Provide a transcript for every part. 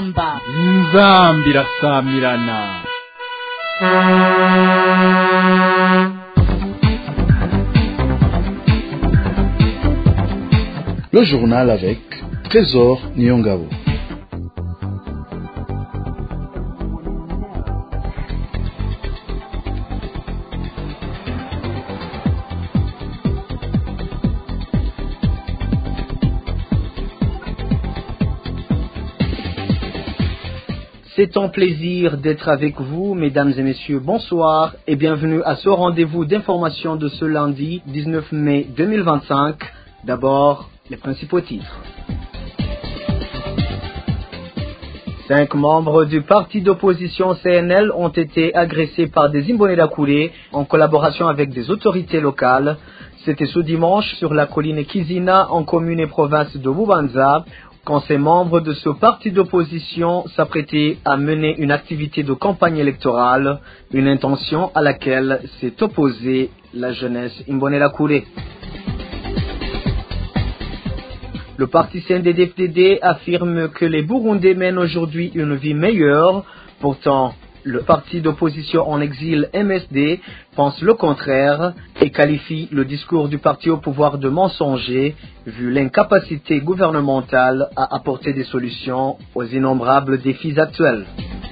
inzamba irasamirana. Le journal avec Trésor Nyongabo. C'est un plaisir d'être avec vous, mesdames et messieurs, bonsoir et bienvenue à ce rendez-vous d'information de ce lundi 19 mai 2025. D'abord, les principaux titres. 5 membres du parti d'opposition CNL ont été agressés par des Imbonerakure en collaboration avec des autorités locales. C'était ce dimanche sur la colline Kizina en commune et province de Bubanza, quand ces membres de ce parti d'opposition s'apprêtaient à mener une activité de campagne électorale, une intention à laquelle s'est opposée la jeunesse Imbonerakure. Le parti CNDD-FDD affirme que les Burundais mènent aujourd'hui une vie meilleure. Pourtant, le parti d'opposition en exil MSD pense le contraire et qualifie le discours du parti au pouvoir de mensonger, vu l'incapacité gouvernementale à apporter des solutions aux innombrables défis actuels.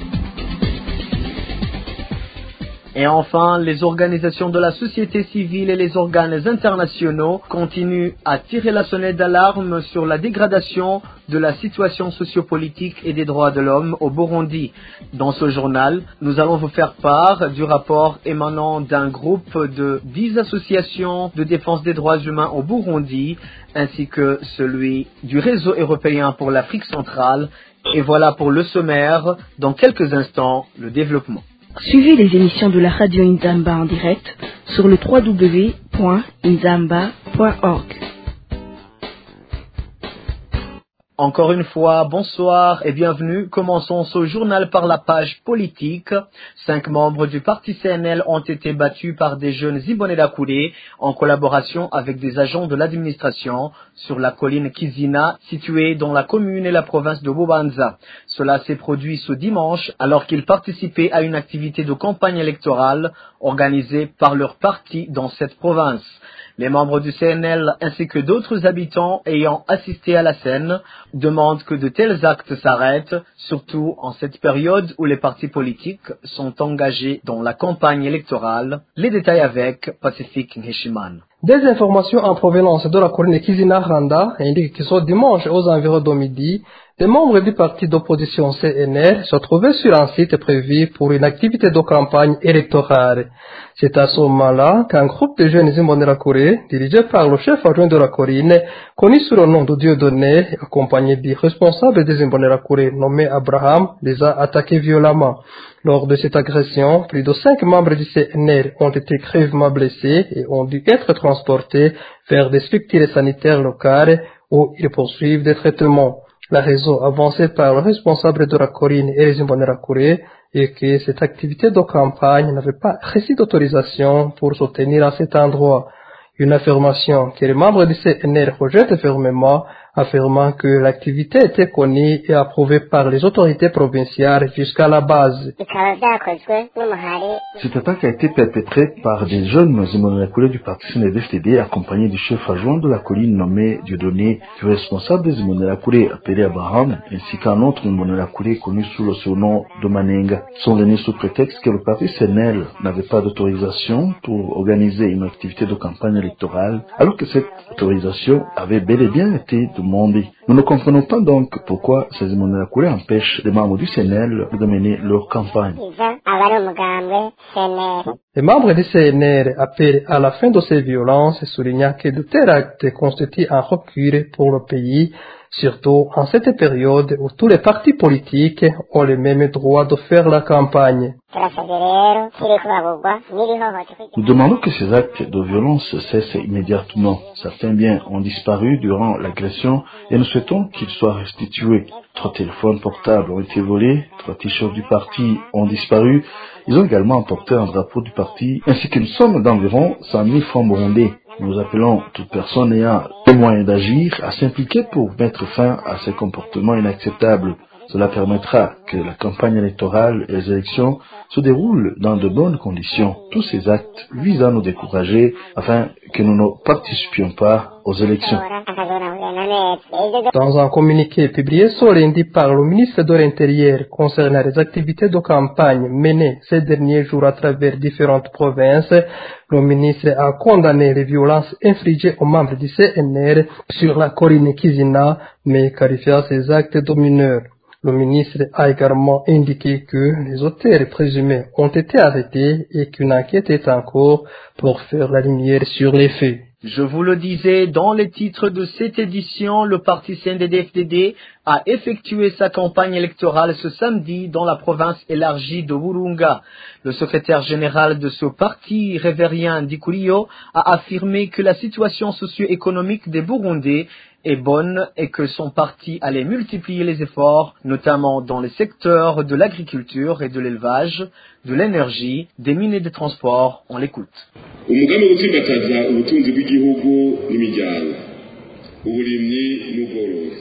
Et enfin, les organisations de la société civile et les organes internationaux continuent à tirer la sonnette d'alarme sur la dégradation de la situation sociopolitique et des droits de l'homme au Burundi. Dans ce journal, nous allons vous faire part du rapport émanant d'un groupe de 10 associations de défense des droits humains au Burundi, ainsi que celui du Réseau européen pour l'Afrique centrale. Et voilà pour le sommaire. Dans quelques instants, le développement. Suivez les émissions de la radio Inzamba en direct sur le www.inzamba.org. Encore une fois, bonsoir et bienvenue. Commençons ce journal par la page politique. 5 membres du parti CNL ont été battus par des jeunes Imbonerakure en collaboration avec des agents de l'administration sur la colline Kizina, située dans la commune et la province de Bubanza. Cela s'est produit ce dimanche alors qu'ils participaient à une activité de campagne électorale organisée par leur parti dans cette province. Les membres du CNL ainsi que d'autres habitants ayant assisté à la scène demandent que de tels actes s'arrêtent, surtout en cette période où les partis politiques sont engagés dans la campagne électorale. Les détails avec Pacifique Nheshiman. Des informations en provenance de la colline Kizina Randa indiquent que ce dimanche aux environs de midi, des membres du parti d'opposition CNL se trouvaient sur un site prévu pour une activité de campagne électorale. C'est à ce moment-là qu'un groupe de jeunes Imbonerakure, dirigé par le chef adjoint de la colline, connu sous le nom de Dieudonné, accompagné du responsable des Imbonerakure nommé Abraham, les a attaqués violemment. Lors de cette agression, plus de 5 membres du CNL ont été grièvement blessés et ont dû être transportés vers des structures sanitaires locales où ils poursuivent des traitements. La raison avancée par le responsable de la colline et les Imbonerakure est que cette activité de campagne n'avait pas reçu d'autorisation pour se tenir à cet endroit. Une affirmation que les membres du CNL rejettent fermement, affirmant que l'activité était connue et approuvée par les autorités provinciales jusqu'à la base. Cette attaque a été perpétrée par des jeunes Imbonerakure du parti CNDD-FDD accompagnés du chef adjoint de la colline nommé Dieudonné, du responsable des Imbonerakure appelé Abraham, ainsi qu'un autre Imbonerakure connu sous le surnom de Manenga. Sont venus sous prétexte que le parti CNL n'avait pas d'autorisation pour organiser une activité de campagne électorale, alors que cette autorisation avait bel et bien été demandée. Nous ne comprenons pas donc pourquoi ces Imbonerakure empêchent les membres du CNL de mener leur campagne. Les membres du CNL appellent à la fin de ces violences, soulignant que de tels actes constituent un recul pour le pays, surtout en cette période où tous les partis politiques ont les mêmes droits de faire la campagne. Nous demandons que ces actes de violence cessent immédiatement. Certains biens ont disparu durant l'agression et nous souhaitons qu'ils soient restitués. 3 téléphones portables ont été volés, 3 t-shirts du parti ont disparu. Ils ont également emporté un drapeau du parti ainsi qu'une somme d'environ 100 000 francs burundais. Nous appelons toute personne ayant les moyens d'agir à s'impliquer pour mettre fin à ces comportements inacceptables. Cela permettra que la campagne électorale et les élections se déroulent dans de bonnes conditions. Tous ces actes visent à nous décourager afin que nous ne participions pas aux élections. Dans un communiqué publié ce lundi par le ministre de l'Intérieur concernant les activités de campagne menées ces derniers jours à travers différentes provinces, le ministre a condamné les violences infligées aux membres du CNR sur la colline Kizina, mais qualifiant ces actes de mineurs. Le ministre a également indiqué que les auteurs présumés ont été arrêtés et qu'une enquête est en cours pour faire la lumière sur les faits. Je vous le disais, dans les titres de cette édition, le parti CNDD-FDD a effectué sa campagne électorale ce samedi dans la province élargie de Burunga. Le secrétaire général de ce parti, Révérien Dikurio, a affirmé que la situation socio-économique des Burundais est bonne et que son parti allait multiplier les efforts, notamment dans les secteurs de l'agriculture et de l'élevage, de l'énergie, des mines et des transports. On l'écoute. umugambi wo gutsimbataza ubutunzi bw'igihugu n'imiryango uburimyi n'ubworozi.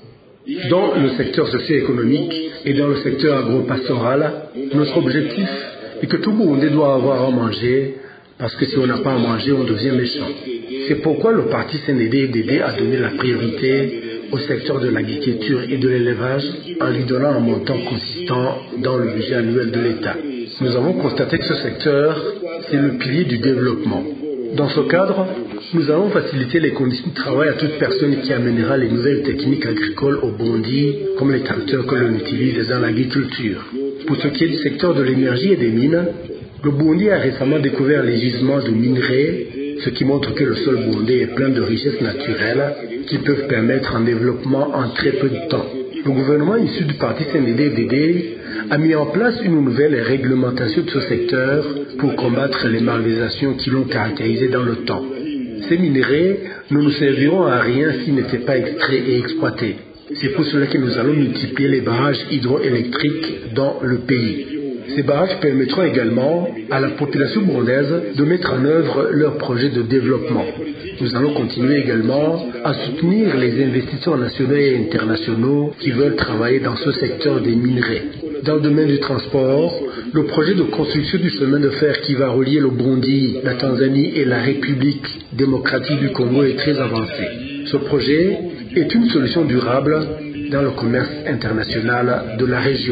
Dans le secteur socio-économique et dans le secteur agro-pastoral, notre objectif est que tout Burundais doit avoir à manger, parce que si on n'a pas à manger, on devient méchant. C'est pourquoi le parti CNDD-FDD a donné la priorité au secteur de l'agriculture et de l'élevage en lui donnant un montant consistant dans le budget annuel de l'État. Nous avons constaté que ce secteur, c'est le pilier du développement. Dans ce cadre, nous allons faciliter les conditions de travail à toute personne qui amènera les nouvelles techniques agricoles au Burundi, comme les tracteurs que l'on utilise dans l'agriculture. Pour ce qui est du secteur de l'énergie et des mines, le Burundi a récemment découvert les gisements de minerais, ce qui montre que le sol burundais est plein de richesses naturelles qui peuvent permettre un développement en très peu de temps. Le gouvernement issu du parti CNDD-FDD a mis en place une nouvelle réglementation de ce secteur pour combattre les malversations qui l'ont caractérisé dans le temps. Ces minerais ne nous serviront à rien s'ils n'étaient pas extraits et exploités. C'est pour cela que nous allons multiplier les barrages hydroélectriques dans le pays. Ces barrages permettront également à la population burundaise de mettre en œuvre leurs projets de développement. Nous allons continuer également à soutenir les investisseurs nationaux et internationaux qui veulent travailler dans ce secteur des minerais. Dans le domaine du transport, le projet de construction du chemin de fer qui va relier le Burundi, la Tanzanie et la République démocratique du Congo est très avancé. Ce projet est une solution durable dans le commerce international de la région.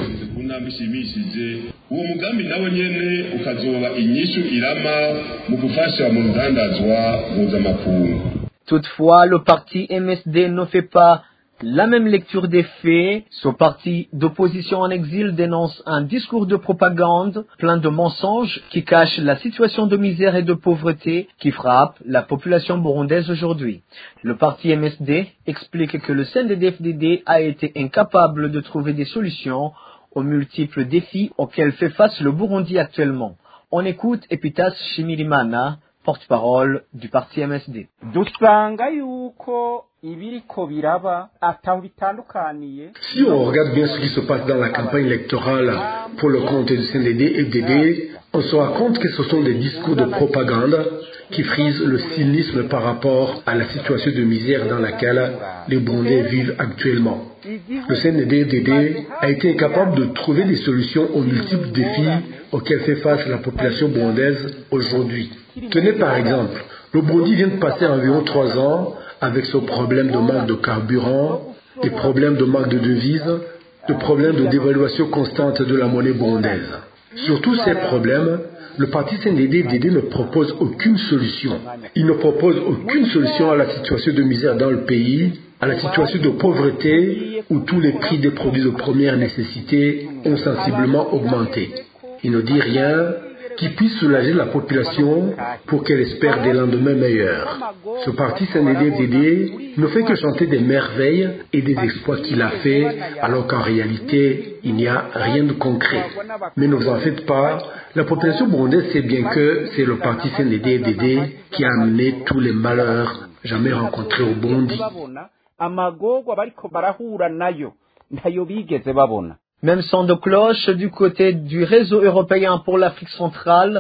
uwo mugambi nawe nyene ukazoba inyishu irama mu gufasha mu ndandazwa mpuzamakungu. Toutefois, le parti MSD ne fait pas la même lecture des faits. Ce parti d'opposition en exil dénonce un discours de propagande plein de mensonges qui cache la situation de misère et de pauvreté qui frappe la population burundaise aujourd'hui. Le parti MSD explique que le CNDD-FDD a été incapable de trouver des solutions aux multiples défis auxquels fait face le Burundi actuellement. On écoute Epitas Shimirimana, porte-parole du parti MSD. Si on regarde bien ce qui se passe dans la campagne électorale pour le compte du CNDD-FDD, on se rend compte que ce sont des discours de propagande qui frisent le cynisme par rapport à la situation de misère dans laquelle les Burundais vivent actuellement. Le CNDD-FDD a été incapable de trouver des solutions aux multiples défis auxquels fait face la population burundaise aujourd'hui. Tenez par exemple, le Burundi vient de passer environ 3 ans avec ce problème de manque de carburant, des problèmes de manque de devises, de problèmes de dévaluation constante de la monnaie burundaise. Sur tous ces problèmes, le parti CNDD-FDD ne propose aucune solution. Il ne propose aucune solution à la situation de misère dans le pays, à la situation de pauvreté où tous les prix des produits de première nécessité ont sensiblement augmenté. Il ne dit rien qui puisse soulager la population pour qu'elle espère des lendemains meilleurs. Ce parti CNDD-FDD ne fait que chanter des merveilles et des exploits qu'il a fait, alors qu'en réalité, il n'y a rien de concret. Mais ne vous en faites pas, la population burundaise sait bien que c'est le parti CNDD-FDD qui a amené tous les malheurs jamais rencontrés au Burundi. Même son de cloche du côté du réseau européen pour l'Afrique centrale,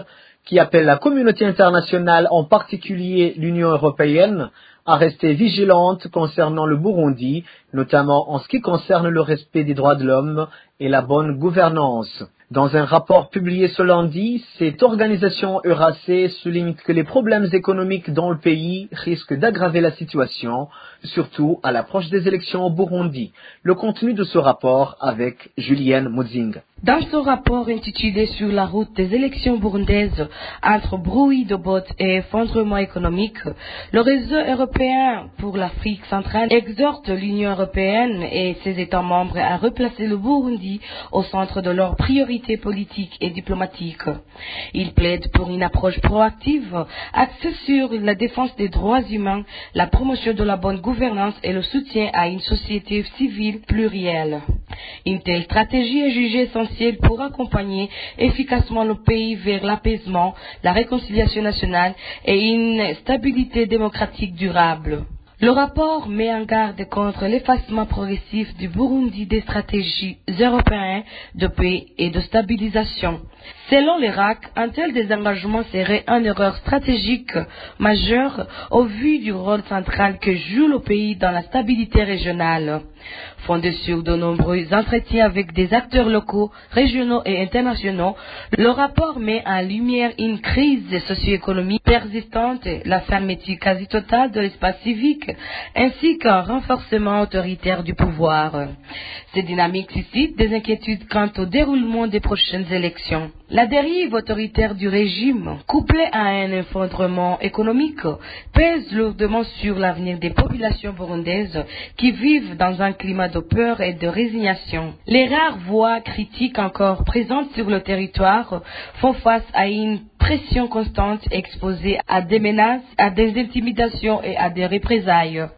qui appelle la communauté internationale, en particulier l'Union européenne, à rester vigilante concernant le Burundi, notamment en ce qui concerne le respect des droits de l'homme et la bonne gouvernance. Dans un rapport publié ce lundi, cette organisation EURAC souligne que les problèmes économiques dans le pays risquent d'aggraver la situation, surtout à l'approche des élections au Burundi. Le contenu de ce rapport avec Julienne Mudzing. Dans ce rapport intitulé Sur la route des élections burundaises, entre bruit de bottes et effondrement économique, le réseau européen pour l'Afrique centrale exhorte l'Union européenne et ses États membres à replacer le Burundi au centre de leurs priorités politiques et diplomatiques. Il plaide pour une approche proactive, axée sur la défense des droits humains, la promotion de la bonne gouvernance et le soutien à une société civile plurielle. Une telle stratégie est jugée essentielle pour accompagner efficacement le pays vers l'apaisement, la réconciliation nationale et une stabilité démocratique durable. Le rapport met en garde contre l'effacement progressif du Burundi des stratégies européennes de paix et de stabilisation. Selon l'Irak, un tel désengagement serait une erreur stratégique majeure au vu du rôle central que joue le pays dans la stabilité régionale. Fondé sur de nombreux entretiens avec des acteurs locaux, régionaux et internationaux, le rapport met en lumière une crise socio-économique persistante, la fermeture quasi totale de l'espace civique, ainsi qu'un renforcement autoritaire du pouvoir. Ces dynamiques suscitent des inquiétudes quant au déroulement des prochaines élections. La dérive autoritaire du régime, couplée à un effondrement économique, pèse lourdement sur l'avenir des populations burundaises qui vivent dans un climat de peur et de résignation. Les rares voix critiques encore présentes sur le territoire font face à une pression constante exposée à des menaces, à des intimidations et à des représailles.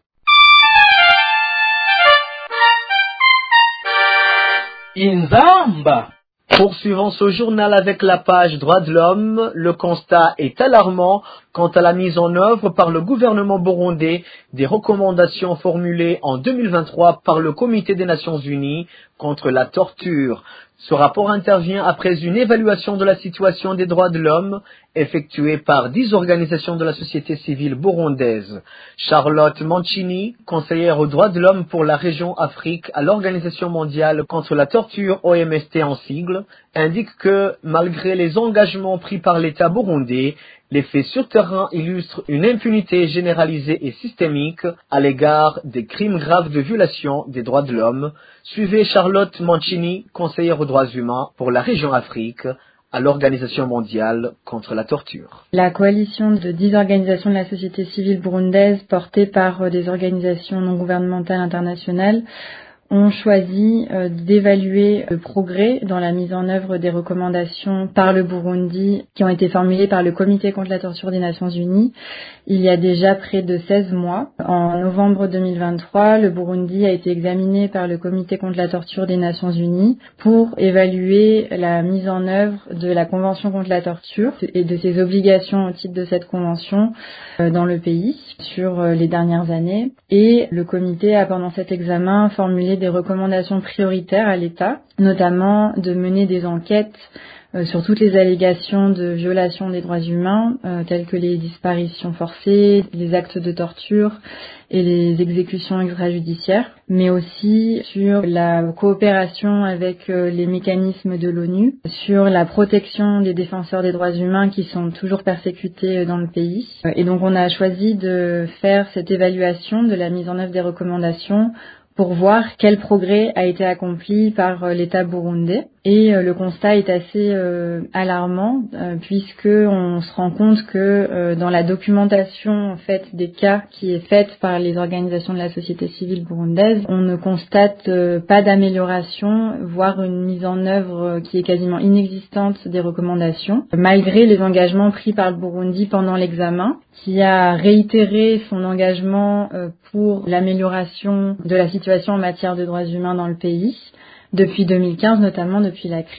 Inzamba. Poursuivons ce journal avec la page Droits de l'homme. Le constat est alarmant quant à la mise en œuvre par le gouvernement burundais des recommandations formulées en 2023 par le Comité des Nations Unies contre la torture. Ce rapport intervient après une évaluation de la situation des droits de l'homme effectuée par 10 organisations de la société civile burundaise. Charlotte Mancini, conseillère aux droits de l'homme pour la région Afrique à l'Organisation mondiale contre la torture, OMST en sigle, indique que malgré les engagements pris par l'État burundais, les faits sur terrain illustrent une impunité généralisée et systémique à l'égard des crimes graves de violation des droits de l'homme. Suivez Charlotte Mancini, conseillère aux droits humains pour la région Afrique à l'Organisation mondiale contre la torture. La coalition de 10 organisations de la société civile burundaise portées par des organisations non gouvernementales internationales ont choisi d'évaluer le progrès dans la mise en œuvre des recommandations par le Burundi qui ont été formulées par le Comité contre la torture des Nations Unies il y a déjà près de 16 mois. En novembre 2023, le Burundi a été examiné par le Comité contre la torture des Nations Unies pour évaluer la mise en œuvre de la Convention contre la torture et de ses obligations au titre de cette convention dans le pays sur les dernières années. Et le comité a pendant cet examen formulé des recommandations prioritaires à l'État, notamment de mener des enquêtes sur toutes les allégations de violation des droits humains, telles que les disparitions forcées, les actes de torture et les exécutions extrajudiciaires, mais aussi sur la coopération avec les mécanismes de l'ONU, sur la protection des défenseurs des droits humains qui sont toujours persécutés dans le pays. Et donc on a choisi de faire cette évaluation de la mise en œuvre des recommandations pour voir quel progrès a été accompli par l'État burundais. Et le constat est assez alarmant puisque on se rend compte que dans la documentation en fait des cas qui est faite par les organisations de la société civile burundaise, on ne constate pas d'amélioration, voire une mise en œuvre qui est quasiment inexistante des recommandations, malgré les engagements pris par le Burundi pendant l'examen, qui a réitéré son engagement pour l'amélioration de la situation en matière de droits humains dans le pays, depuis 2015, notamment depuis la crise.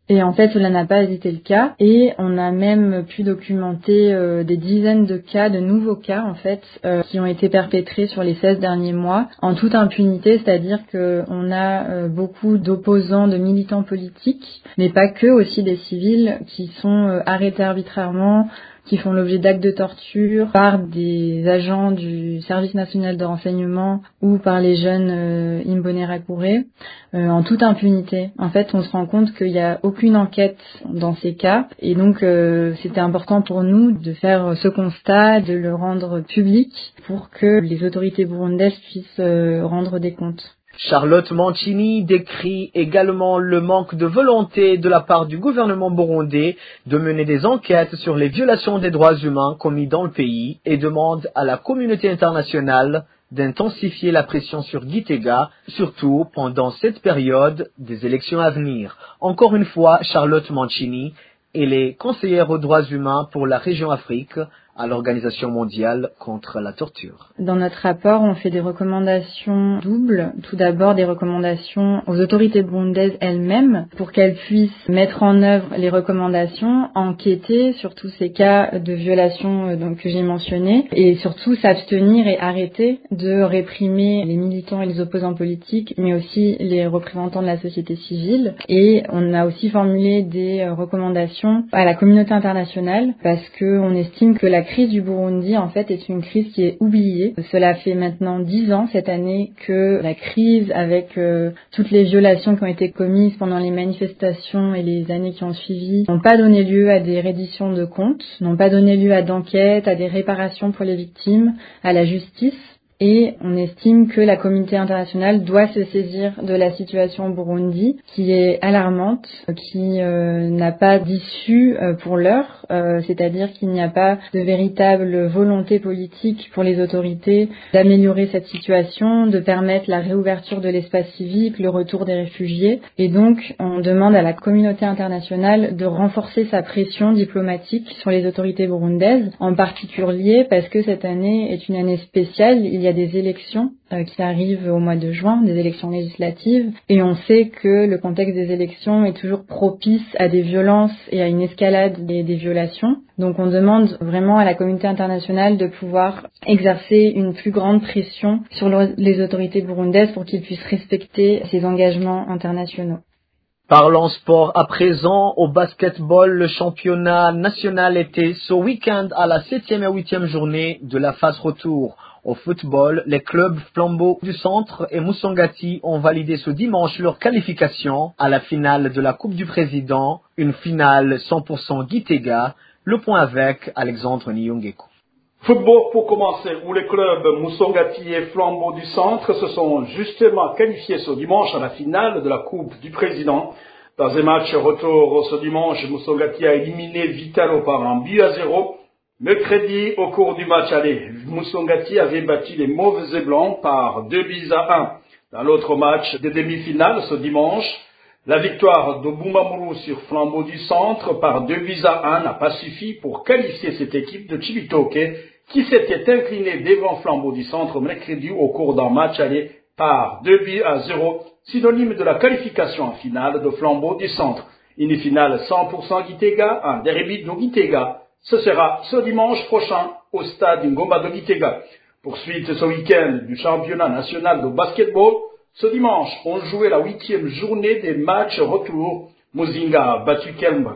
Et en fait, cela n'a pas été le cas. Et on a même pu documenter des dizaines de cas, de nouveaux cas en fait, qui ont été perpétrés sur les 16 derniers mois en toute impunité, c'est-à-dire qu'on a beaucoup d'opposants, de militants politiques, mais pas que, aussi des civils qui sont arrêtés arbitrairement, qui font l'objet d'actes de torture par des agents du Service national de renseignement ou par les jeunes Imbonerakure, en toute impunité. En fait, on se rend compte qu'il n'y a aucune enquête dans ces cas, et donc c'était important pour nous de faire ce constat, de le rendre public pour que les autorités burundaises puissent rendre des comptes. Charlotte Mancini décrit également le manque de volonté de la part du gouvernement burundais de mener des enquêtes sur les violations des droits humains commises dans le pays et demande à la communauté internationale d'intensifier la pression sur Gitega, surtout pendant cette période des élections à venir. Encore une fois, Charlotte Mancini, elle est conseillère aux droits humains pour la région Afrique à l'Organisation mondiale contre la torture. Dans notre rapport, on fait des recommandations doubles. Tout d'abord, des recommandations aux autorités burundaises elles-mêmes pour qu'elles puissent mettre en œuvre les recommandations, enquêter sur tous ces cas de violation que j'ai mentionnés, et surtout s'abstenir et arrêter de réprimer les militants et les opposants politiques, mais aussi les représentants de la société civile. Et on a aussi formulé des recommandations à la communauté internationale parce qu'on estime que la crise du Burundi, en fait, est une crise qui est oubliée. Cela fait maintenant 10 ans, cette année, que la crise avec toutes les violations qui ont été commises pendant les manifestations et les années qui ont suivi n'ont pas donné lieu à des redditions de comptes, n'ont pas donné lieu à d'enquêtes, à des réparations pour les victimes, à la justice. Et on estime que la communauté internationale doit se saisir de la situation au Burundi, qui est alarmante, qui n'a pas d'issue pour l'heure, c'est-à-dire qu'il n'y a pas de véritable volonté politique pour les autorités d'améliorer cette situation, de permettre la réouverture de l'espace civique, le retour des réfugiés. Et donc, on demande à la communauté internationale de renforcer sa pression diplomatique sur les autorités burundaises, en particulier parce que cette année est une année spéciale. Il y a des élections qui arrivent au mois de juin, des élections législatives, et on sait que le contexte des élections est toujours propice à des violences et à une escalade des violations. Donc on demande vraiment à la communauté internationale de pouvoir exercer une plus grande pression sur les autorités burundaises pour qu'ils puissent respecter ces engagements internationaux. Parlons sport à présent. Au basketball, le championnat national était ce week-end à la 7e et 8e journée de la phase retour. Au football, les clubs Flambeau du Centre et Musongati ont validé ce dimanche leur qualification à la finale de la Coupe du Président, une finale 100% Gitega. Le point avec Alexandre Niyongeko. Football pour commencer, où les clubs Musongati et Flambeau du Centre se sont justement qualifiés ce dimanche à la finale de la Coupe du Président. Dans un match retour ce dimanche, Musongati a éliminé Vitalo par 1-0. Mercredi, au cours du match aller, Musongati avait battu les Mauvais et Blancs par 2-1. Dans l'autre match des demi-finales ce dimanche, la victoire de Bumamuru sur Flambeau du Centre par 2-1 n'a pas suffi pour qualifier cette équipe de Chibitoke qui s'était inclinée devant Flambeau du Centre mercredi au cours d'un match aller par 2-0, synonyme de la qualification en finale de Flambeau du Centre. Une finale 100% Gitega, un derby de Gitega. Ce sera ce dimanche prochain au stade Ngomba de Gitega. Poursuite ce week-end du championnat national de basketball. Ce dimanche, on jouait la 8e journée des matchs retour. Muzinga a battu Kelm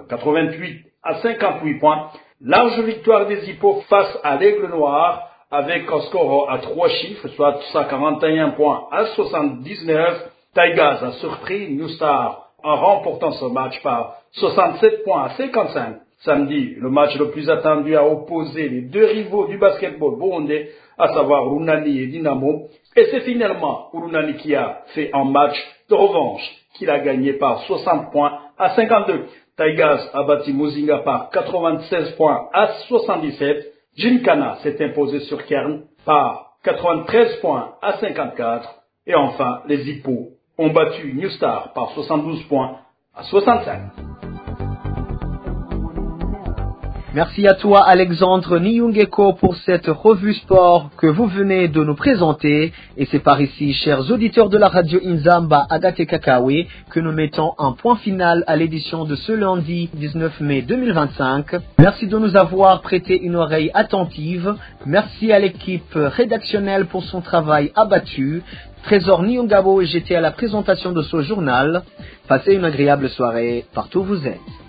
88-58 points. Large victoire des Hippos face à l'Aigle Noir avec un score à 3 chiffres, soit 141 points à 79. Taïgaz a surpris New Star en remportant ce match par 67 points à 55. Samedi, le match le plus attendu a opposé les deux rivaux du basketball burundais, à savoir Runani et Dynamo. Et c'est finalement Runani qui a fait un match de revanche, qu'il a gagné par 60 points à 52. Taïgaz a battu Muzinga par 96 points à 77. Gymkhana s'est imposé sur Kern par 93 points à 54. Et enfin, les Hippos ont battu New Star par 72 points à 65. Merci à toi Alexandre Niyungeko pour cette revue sport que vous venez de nous présenter. Et c'est par ici, chers auditeurs de la radio Inzamba Agate Kakawe, que nous mettons un point final à l'édition de ce lundi 19 mai 2025. Merci de nous avoir prêté une oreille attentive. Merci à l'équipe rédactionnelle pour son travail abattu. Trésor Niyongabo et j'étais à la présentation de ce journal. Passez une agréable soirée partout où vous êtes.